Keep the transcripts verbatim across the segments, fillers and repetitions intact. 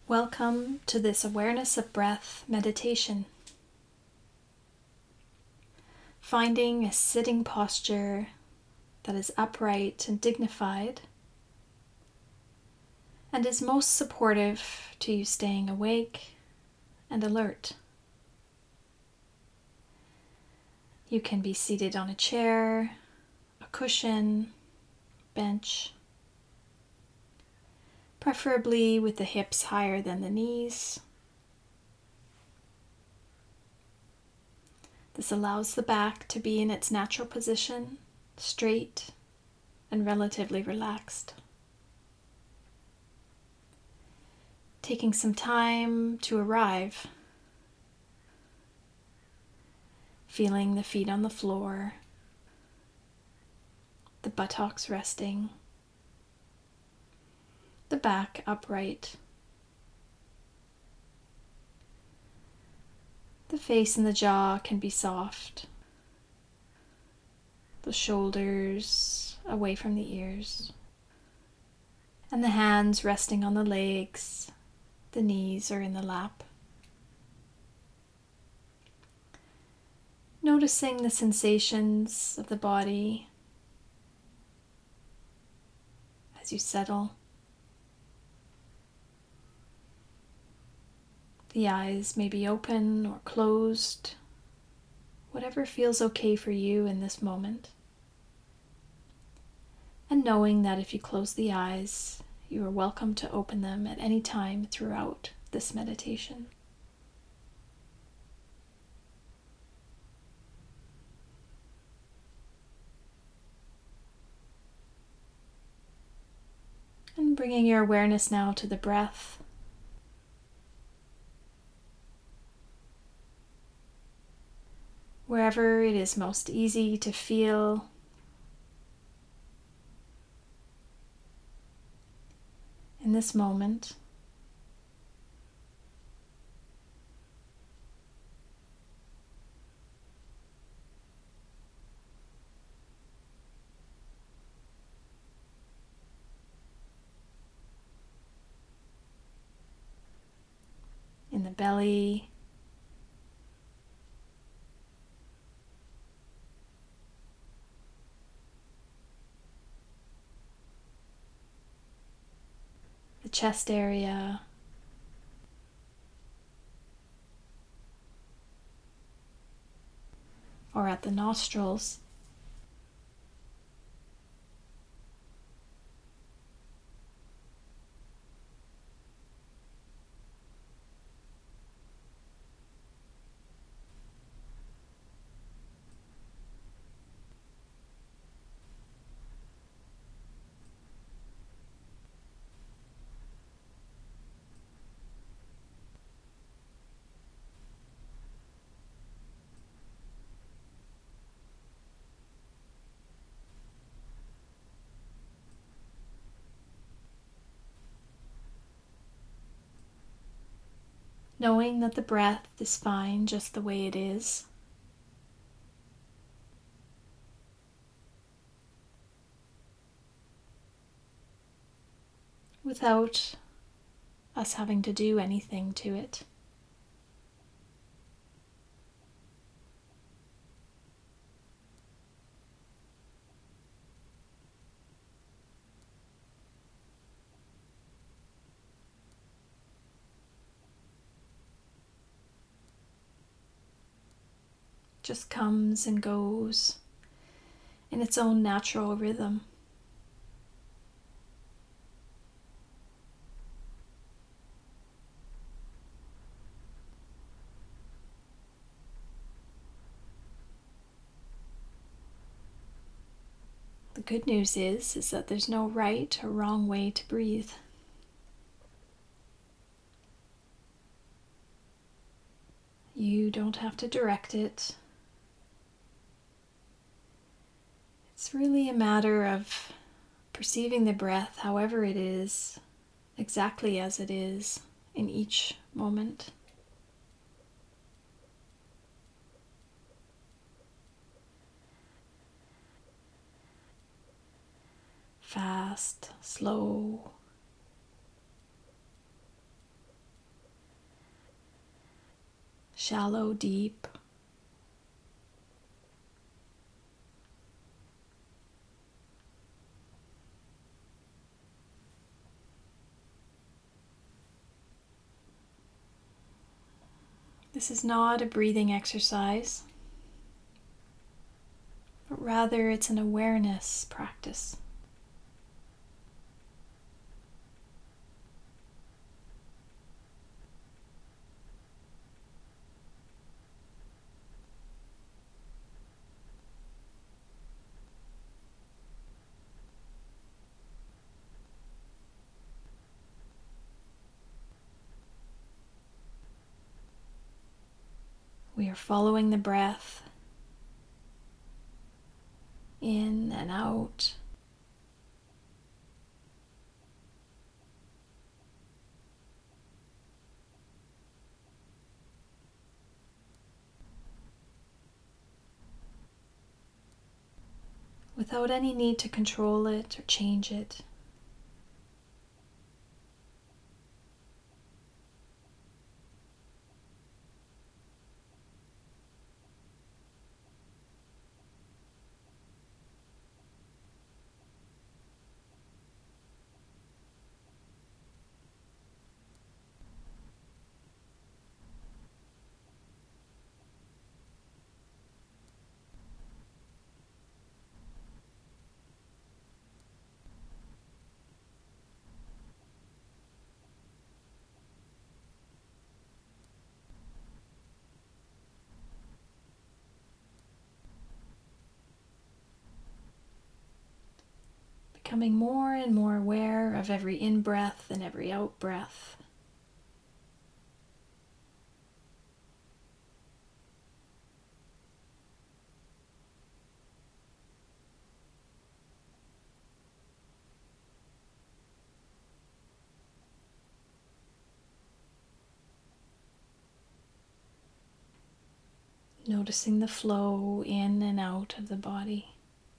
Welcome to this awareness of breath meditation. Finding a sitting posture that is upright and dignified and is most supportive to you staying awake and alert. You can be seated on a chair, a cushion, bench, preferably with the hips higher than the knees. This allows the back to be in its natural position, straight and relatively relaxed. Taking some time to arrive, feeling the feet on the floor, the buttocks resting, the back upright, the face and the jaw can be soft, the shoulders away from the ears, and the hands resting on the legs, the knees are in the lap. Noticing the sensations of the body as you settle. The eyes may be open or closed, whatever feels okay for you in this moment. And knowing that if you close the eyes, you are welcome to open them at any time throughout this meditation. And bringing your awareness now to the breath. Wherever it is most easy to feel. In this moment. In the belly. The chest area, or at the nostrils. Knowing that the breath is fine just the way it is. Without us having to do anything to it. Just comes and goes in its own natural rhythm. The good news is, is that there's no right or wrong way to breathe. You don't have to direct it. It's really a matter of perceiving the breath however it is, exactly as it is in each moment. Fast, slow, shallow, deep. This is not a breathing exercise, but rather it's an awareness practice. We are following the breath in and out. Without any need to control it or change it. Becoming more and more aware of every in-breath and every out-breath. Noticing the flow in and out of the body.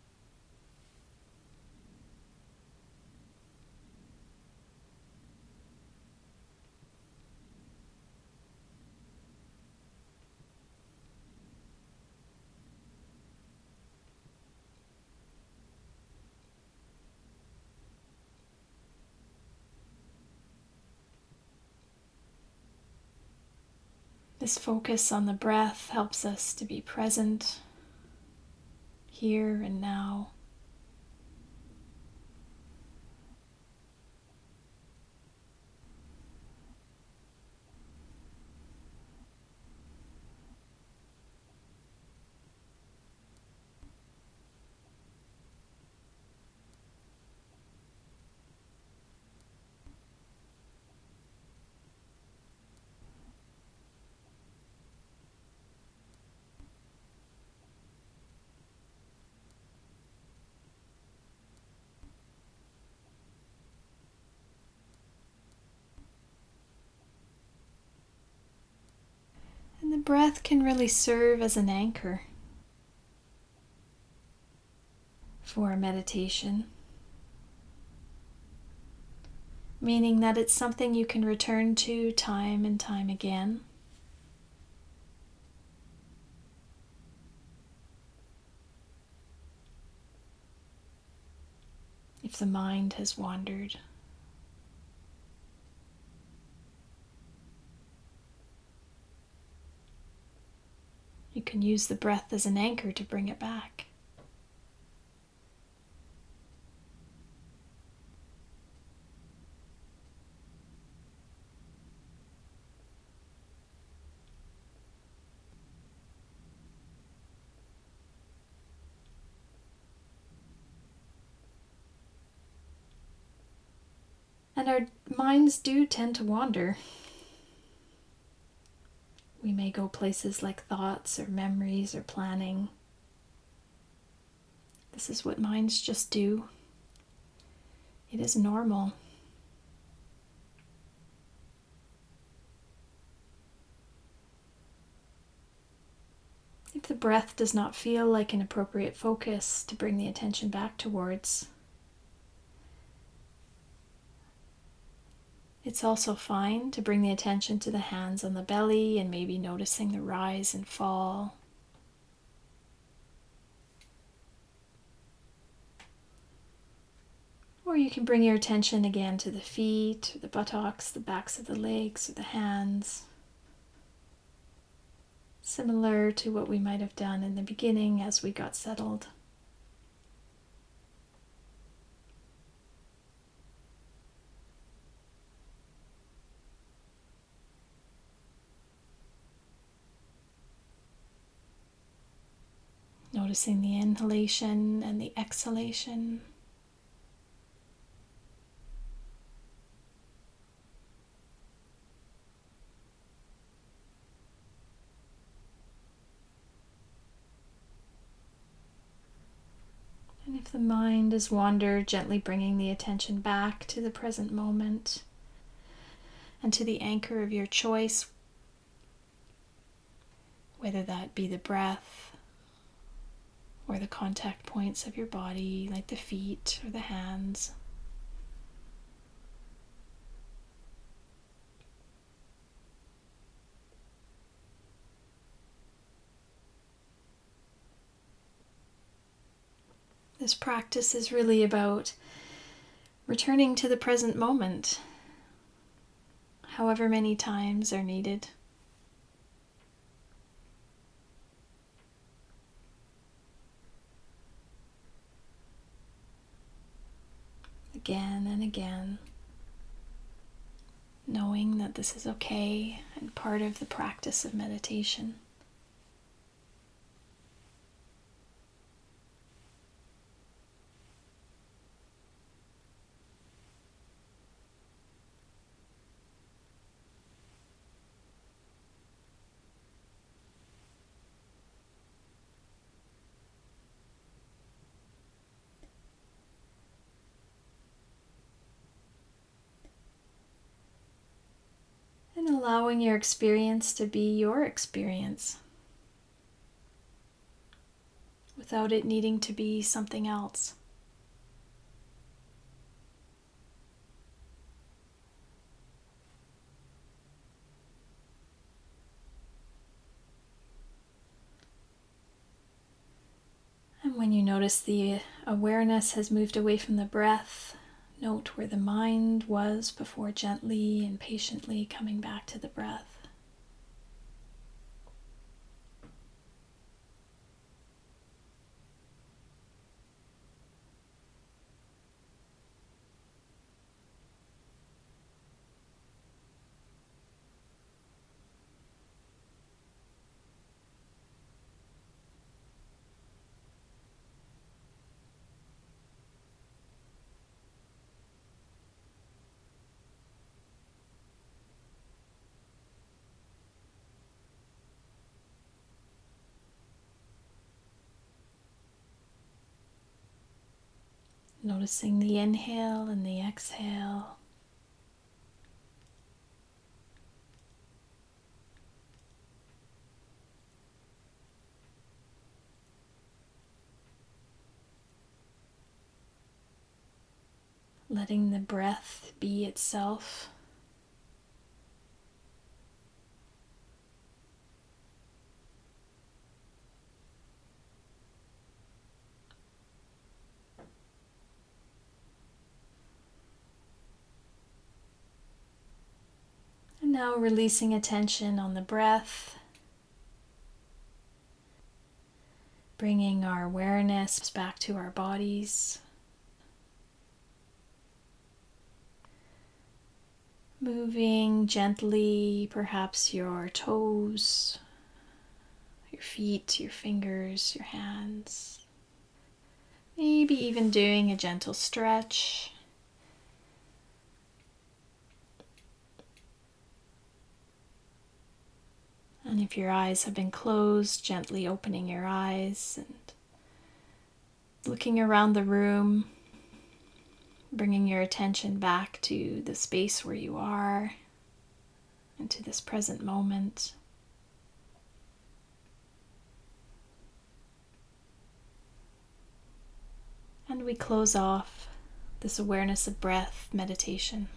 This focus on the breath helps us to be present here and now. And the breath can really serve as an anchor for a meditation, meaning that it's something you can return to time and time again. If the mind has wandered. You can use the breath as an anchor to bring it back. And our minds do tend to wander. We may go places like thoughts or memories or planning. This is what minds just do. It is normal. If the breath does not feel like an appropriate focus to bring the attention back towards, It's also fine to bring the attention to the hands on the belly and maybe noticing the rise and fall. Or you can bring your attention again to the feet, or the buttocks, the backs of the legs, or the hands. Similar to what we might have done in the beginning as we got settled. Noticing the inhalation and the exhalation. And if the mind has wandered, gently bringing the attention back to the present moment and to the anchor of your choice, whether that be the breath or the contact points of your body, like the feet or the hands. This practice is really about returning to the present moment, however many times are needed. Again and again, knowing that this is okay and part of the practice of meditation. And allowing your experience to be your experience, without it needing to be something else. And when you notice the awareness has moved away from the breath, note where the mind was before gently and patiently coming back to the breath. Noticing the inhale and the exhale. Letting the breath be itself. And now releasing attention on the breath, bringing our awareness back to our bodies, moving gently, perhaps your toes, your feet, your fingers, your hands, maybe even doing a gentle stretch. And if your eyes have been closed, gently opening your eyes and looking around the room, bringing your attention back to the space where you are and to this present moment. And we close off this awareness of breath meditation.